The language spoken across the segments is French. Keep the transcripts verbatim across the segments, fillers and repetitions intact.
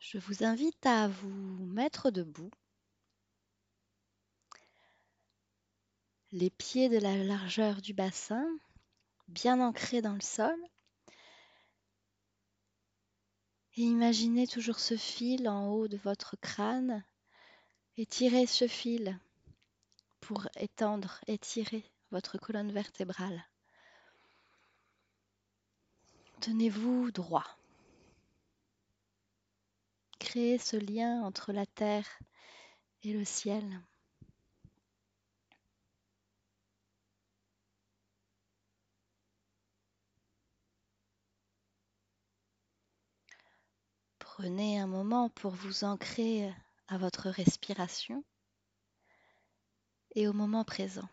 Je vous invite à vous mettre debout, les pieds de la largeur du bassin, bien ancrés dans le sol. Et imaginez toujours ce fil en haut de votre crâne. Étirez ce fil pour étendre, étirer votre colonne vertébrale. Tenez-vous droit. Créez ce lien entre la terre et le ciel. Prenez un moment pour vous ancrer à votre respiration et au moment présent.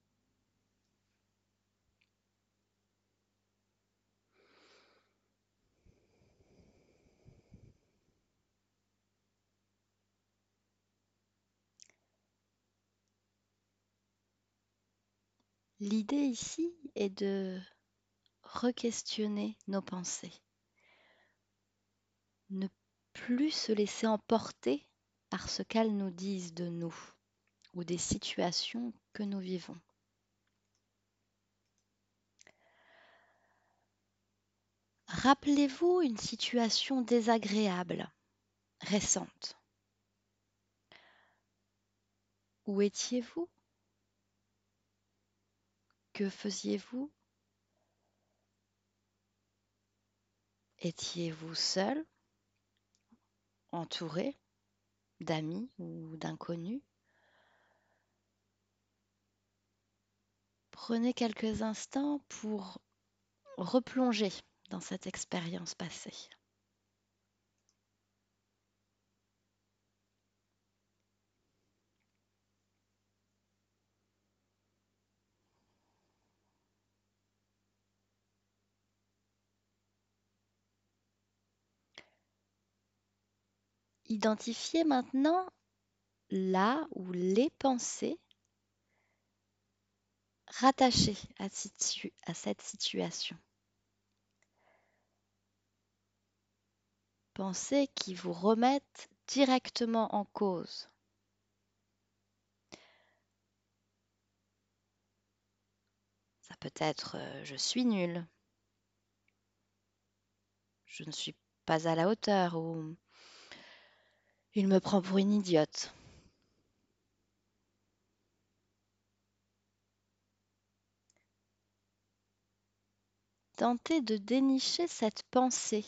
L'idée ici est de re-questionner nos pensées, ne plus se laisser emporter par ce qu'elles nous disent de nous ou des situations que nous vivons. Rappelez-vous une situation désagréable, récente. Où étiez-vous? Que faisiez-vous? Étiez-vous seul, entouré d'amis ou d'inconnus? Prenez quelques instants pour replonger dans cette expérience passée. Identifiez maintenant là ou les pensées rattachées à, situ- à cette situation. Pensées qui vous remettent directement en cause. Ça peut être euh, je suis nul, je ne suis pas à la hauteur ou il me prend pour une idiote. Tentez de dénicher cette pensée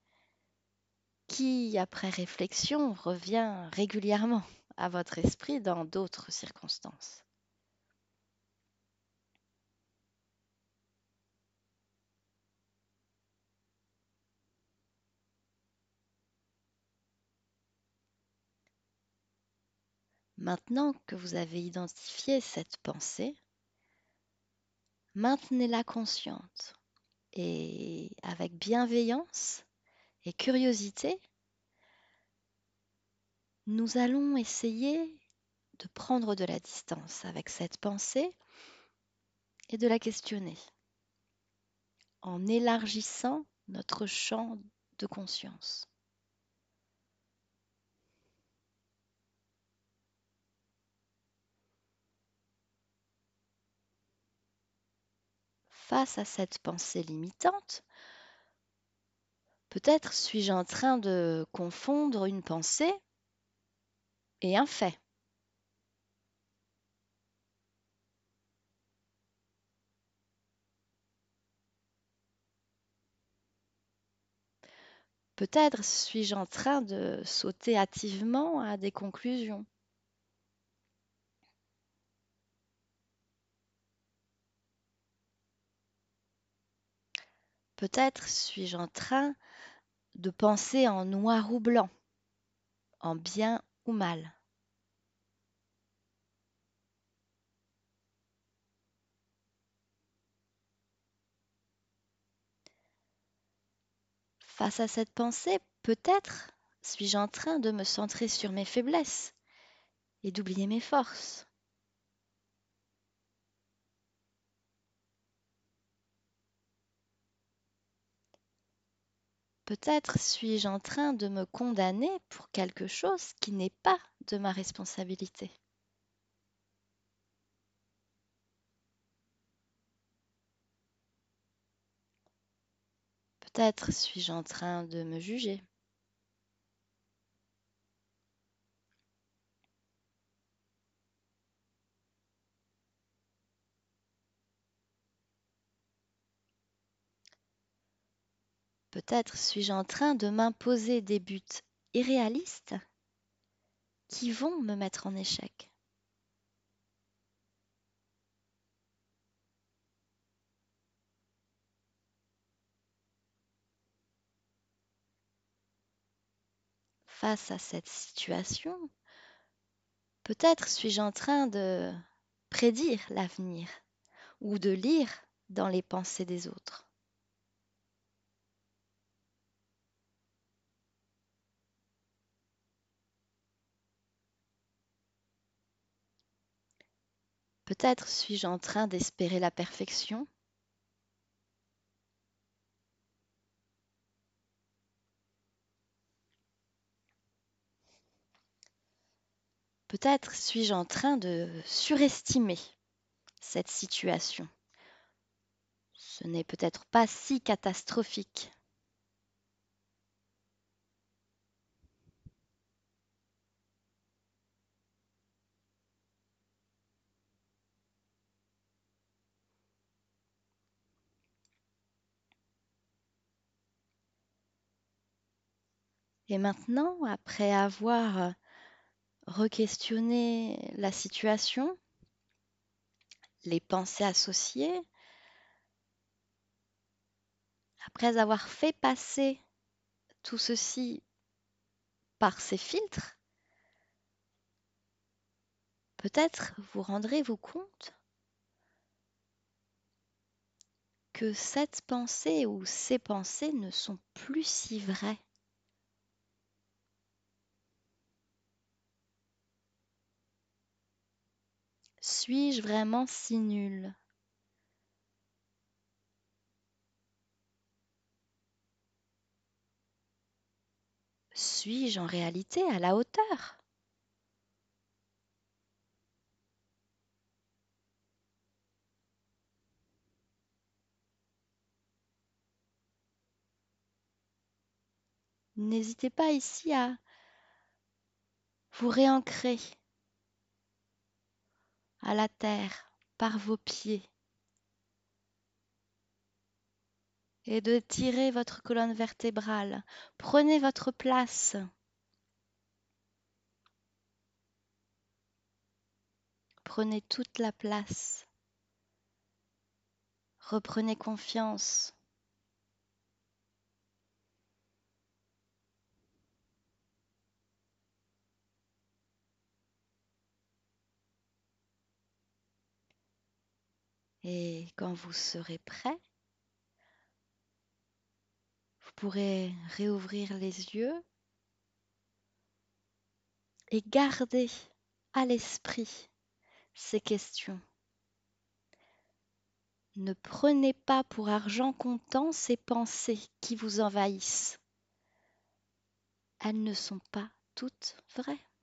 qui, après réflexion, revient régulièrement à votre esprit dans d'autres circonstances. Maintenant que vous avez identifié cette pensée, maintenez-la consciente et avec bienveillance et curiosité, nous allons essayer de prendre de la distance avec cette pensée et de la questionner en élargissant notre champ de conscience. Face à cette pensée limitante, peut-être suis-je en train de confondre une pensée et un fait. Peut-être suis-je en train de sauter hâtivement à des conclusions. Peut-être suis-je en train de penser en noir ou blanc, en bien ou mal. Face à cette pensée, peut-être suis-je en train de me centrer sur mes faiblesses et d'oublier mes forces. Peut-être suis-je en train de me condamner pour quelque chose qui n'est pas de ma responsabilité. Peut-être suis-je en train de me juger. Peut-être suis-je en train de m'imposer des buts irréalistes qui vont me mettre en échec. Face à cette situation, peut-être suis-je en train de prédire l'avenir ou de lire dans les pensées des autres. Peut-être suis-je en train d'espérer la perfection. Peut-être suis-je en train de surestimer cette situation. Ce n'est peut-être pas si catastrophique. Et maintenant, après avoir re-questionné la situation, les pensées associées, après avoir fait passer tout ceci par ces filtres, peut-être vous rendrez-vous compte que cette pensée ou ces pensées ne sont plus si vraies. Suis-je vraiment si nul? Suis-je en réalité à la hauteur? N'hésitez pas ici à vous réancrer à la terre par vos pieds et de tirer votre colonne vertébrale. Prenez votre place. Prenez toute la place. Reprenez confiance. Et quand vous serez prêt, vous pourrez réouvrir les yeux et garder à l'esprit ces questions. Ne prenez pas pour argent comptant ces pensées qui vous envahissent. Elles ne sont pas toutes vraies.